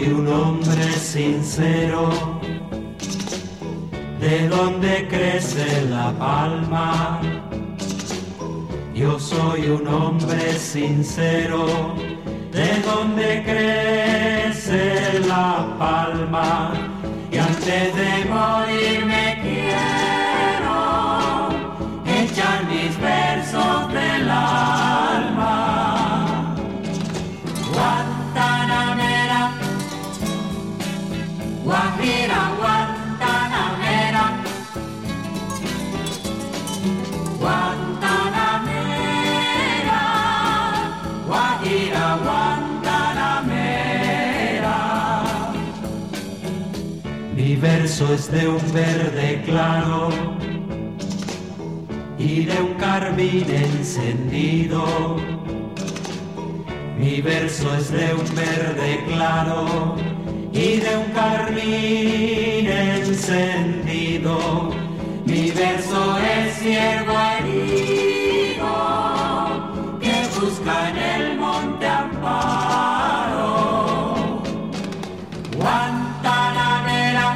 soy un hombre sincero, de donde crece la palma. Yo soy un hombre sincero, de donde crece la palma. Y antes de morir me quiero echar mis versos del alma. Guantanamera, Guajira, Guantanamera, Guantanamera, Guajira, Guantanamera. Mi verso es de un verde claro y de un carmín encendido. Mi verso es de un verde claro y de un carmín encendido. Mi verso es ciervo herido que busca en el monte amparo. Guantanamera,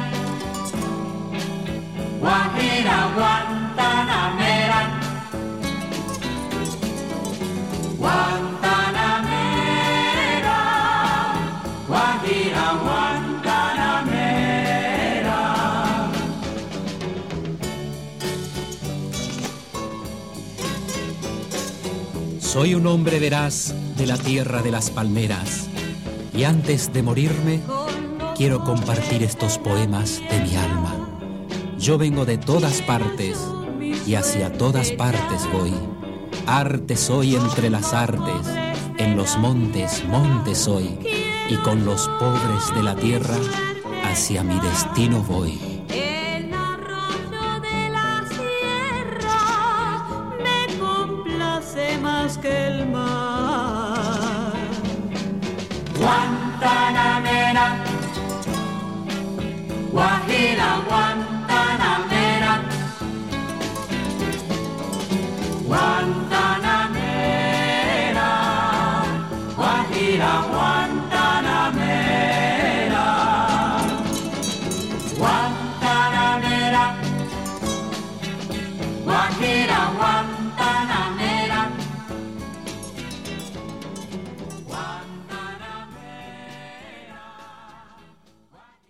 Guajira, Guantanamera, Guantanamera, Guajira, Guantanamera. Soy un hombre veraz de la tierra de las palmeras, y antes de morirme quiero compartir estos poemas de mi alma. Yo vengo de todas partes y hacia todas partes voy. Arte soy entre las artes, en los montes, montes soy, y con los pobres de la tierra hacia mi destino voy. El arroyo de la sierra me complace más que el mar. Guantanamera, Guajira.